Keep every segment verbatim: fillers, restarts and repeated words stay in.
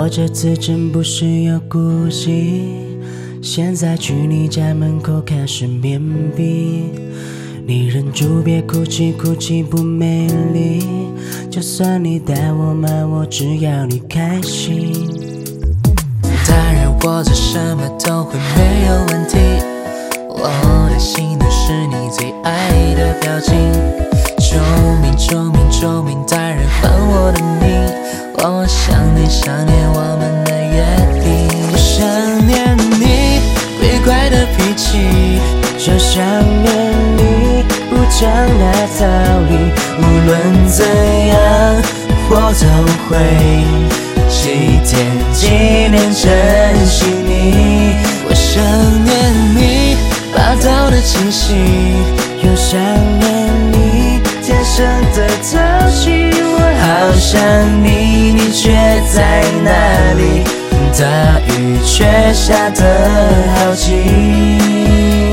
我这次真不是要故意，现在去你家门口开始面壁。你忍住别哭泣，哭泣不美丽。就算你带我骂我，只要你开心。 当然我做什么都会没有问题。我的心都是你最爱的表情。救命救命救命，大人还我的命！我想念想念我们的约定。我想念你鬼怪的脾气， 就想念你不讲来道理。无论怎样我都会几天几年珍惜你。 我想念你霸道的气息， 又想念你天生的淘气。我好想你，你却在哪里？大雨却下得好急。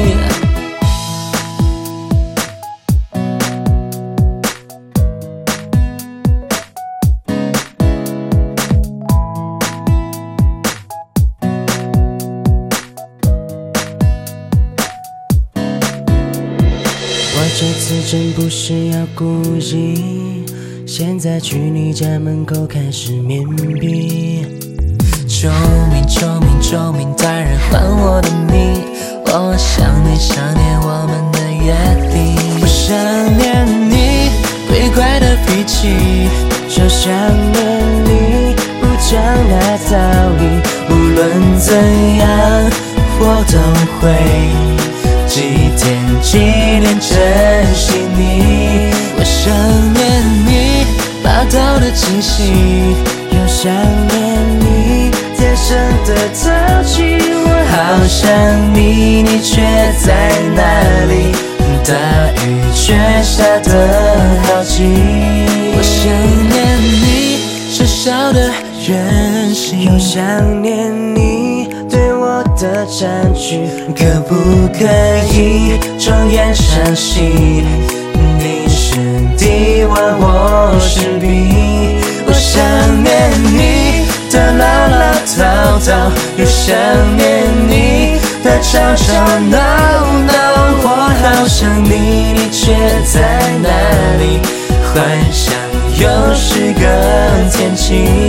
我这次真不是要故意，现在去你家门口开始面壁。 救命救命救命，大人还我的命！我想念想念我们的约定。我想念你鬼怪的脾气， 就想念你不讲来道理。无论怎样我都会几天几年珍惜你。 我想念你霸道的气息， 又想念你天生的淘气。我好想你，你却在哪里？大雨却下得好急。 我想念你小小的任性， 又想念你对我的占据。可不可以睁眼相信你是第one，我是B？我想念你的唠唠叨叨，又想念你的吵吵闹闹。我好想你，你却在哪里？幻想又是个天晴。